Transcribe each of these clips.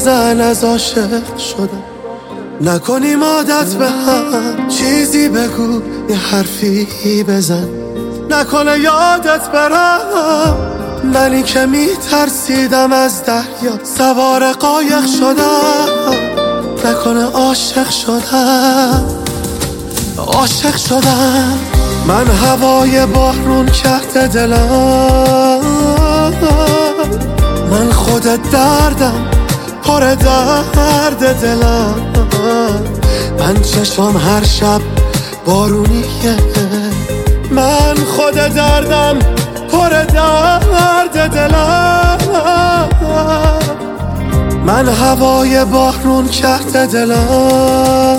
بزن از عاشق شدم. نکنیم عادت به هم، چیزی بگو یه حرفی بزن. نکنه یادت برم منی که میترسیدم از دریا سوار قایق شدم. نکنه عاشق شدم، عاشق شدم. من هوای بارون کرده دلم، من خود دردم پر درد دلم. من چشم هر شب بارونیه، من خود دردم پر درد دلم. من هوای بارون کرده دلم،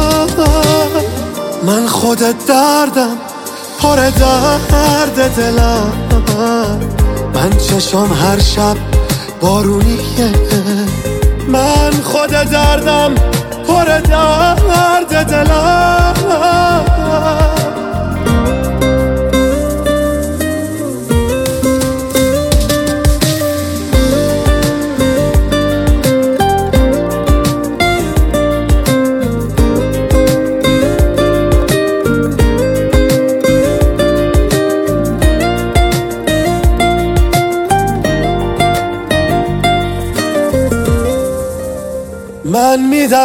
من خود دردم پر درد دلم. من چشم هر شب بارونیه، من خود دردم پر درد دلم. من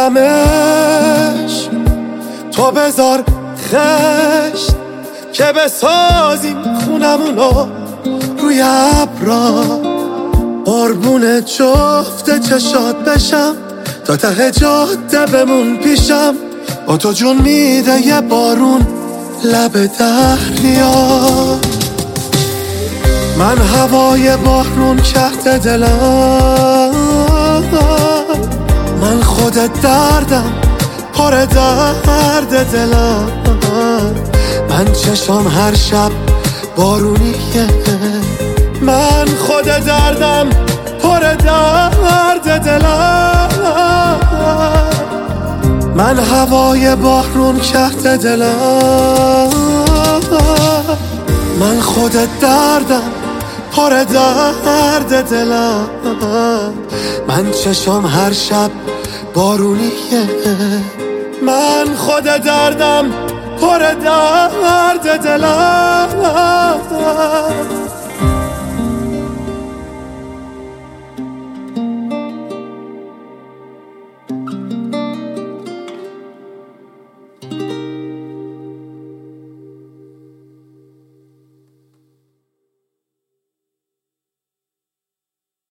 میدمش تو بذار خشت که بسازیم خونمونو روی ابرا. قربون جفت چشات بشم تا ته جاده بمون پیشم. با تو جون میده یه بارون لب دریا. من هوای بارون کرده دلم، من خود دردم پر درد دلم. من چشم هر شب بارونیه، من خود دردم پر درد دلم. من هوای بارون کرده دلم، من خود دردم پر درد دلم. من چشم هر شب بارونیه، من خود دردم پر درد دلم.